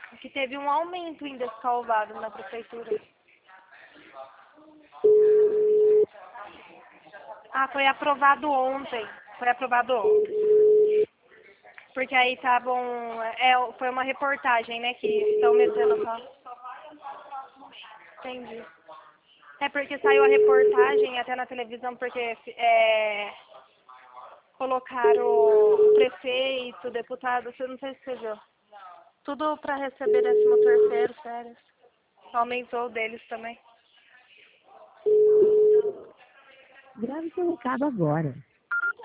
Que teve um aumento em descalvado na prefeitura. Ah, foi aprovado ontem. Foi aprovado ontem. Porque aí estavam... foi uma reportagem, né, que estão metendo só... Entendi. É porque saiu a reportagem até na televisão, porque colocaram o prefeito, o deputado, não sei se você viu. Tudo para receber 13º, férias. Aumentou o deles também. Grave seu recado agora.